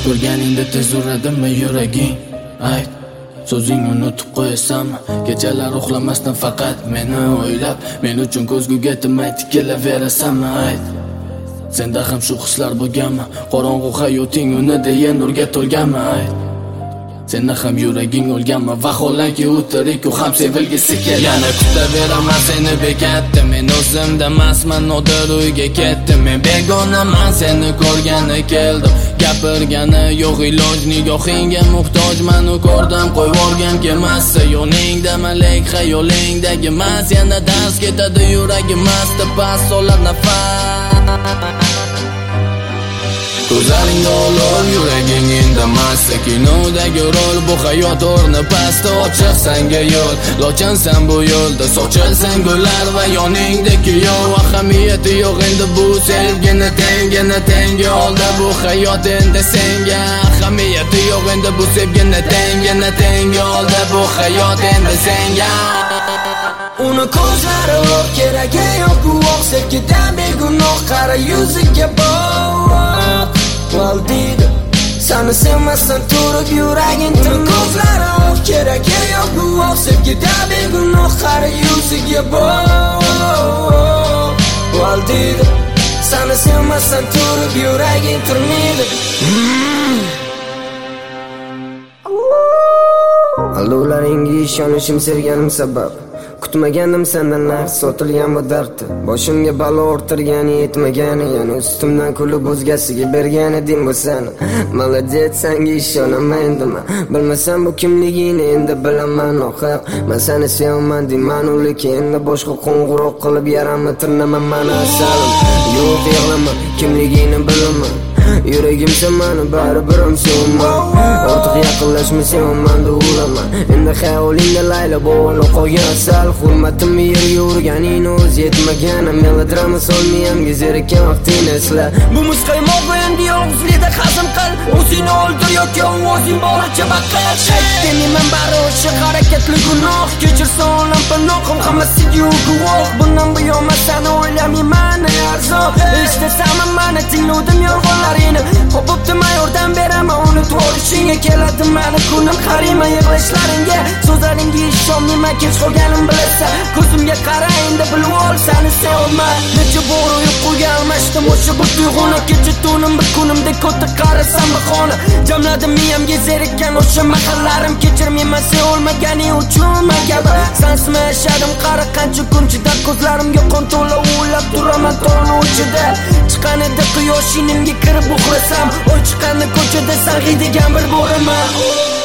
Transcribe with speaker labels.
Speaker 1: ko'rganingda tez uradimi yuraging? Ayt, so'zing unutib qo'yasanmi? Kechalar uxlamasdan faqat meni o'ylab, men uchun ko'zguga timay tikilaverasanmi? Ayt, senda ham shu hislar bo'lganmi? Qorong'u hayoting uni deya nurga to'lganmi? Ayt, senda ham yuraging o'lganmi? Vaholanki u tirik, u ham sevilgisi keladi. Yana kutaveraman seni bekatda, men o'zimda emasman, nodir uyga ketdim. Men begonaman, seni ko'rgani keldim. Gapirgani yo'q iloj, nigohingga muhtojman. U ko'rdim qo'yvorgan kelmasa yoningda malak, xayolingdagi mas. Yana dars ketadi yuragim mast, pas solar nafas. Ko'zlaringda olov, yuraging indamas. Kinodagi rol, bu hayot o'rni pastda. Ochiq senga yo'l, lochansan bu yo'lda. Sochilsan gullar va yoningda kuyov. Ahamiyati yo'q endi bu sevgini tenga oldi. Bu hayot endi senga. Ahamiyati yo'q endi bu sevgini tenga oldi. Bu hayot endi senga. Uni ko'zlari yo'q, keragi yo'q, guvoh sevgidan begunoh. Qara yuziga boq, valdida seni sevmasdan turib yuraging tir. Ko'zlari yo'q, keragi yo'q, guvoh sevgidan begunoh. Qara yuziga boq, valdida seni sevmasdan turib yuraging turmaydi.
Speaker 2: Aldovlaringga ishonishim sevganim sabab. Kutmagandim sendan narx sotilgan bu dardni. Boshimga balo orttirgani yetmagani, yana ustimdan kulib o'zgasiga bergan edim bu seni. Молодец, senga ishonaman endimi? Bilmasam bu kimligini endi bilaman nohaq. Men seni sevaman deyman, lekin endi boshqa qo'ng'iroq qilib yaramni tirnaman mani asalim. Yo'q yig'lama, kimligini bilaman. Yuragim seni baribir ham sevaman. Ortiq yaqinlashma sevaman deb o'ylaman. Endi xayolingda layla bo'la qolgan asal. Hurmatimni yerga urganingni o'z yetmagan. Melodrama solmayamga zerikkan vaqtingni esla.
Speaker 3: Bu muzqaymoq endi yolg'izlikda hazm qil. O'zingni o'ldir yoki o'zing boricha baqir. Deyman bari o'sha harakatli gunoh. Kechirsan olam panohim hammasiga guvoh. Bundan buyon men seni o'ylamayman arzon. Eshitasan meni tinglovdim yolg'onlaringni. Hopibdima yordam beraman, unutib olishingga keladi meni kunim. Qarayma yig'lashlaringga, so'zlaringga ishonmayman, kech qolganim bilasan. Ko'zimga qara endi bilib ol, seni sevaman. Necha bor uyquga almashdim o'sha bu tuyg'uni. Kecha tunim bir kunimdek o'tib qarasam bahona. Jamladim miyamga zerikkan o'sha mahallarim. Kechirmayman sen olmaganing uchun magaba. Sensiz yashadim qara qancha kun chidab. Ko'zlarimga qon to'la o'ylab turaman tong uchida. Chiqqan edi quyosh inimga kirib uxlasam. Oy chiqqanda ko'chada sen hiydigan bir bo'raman.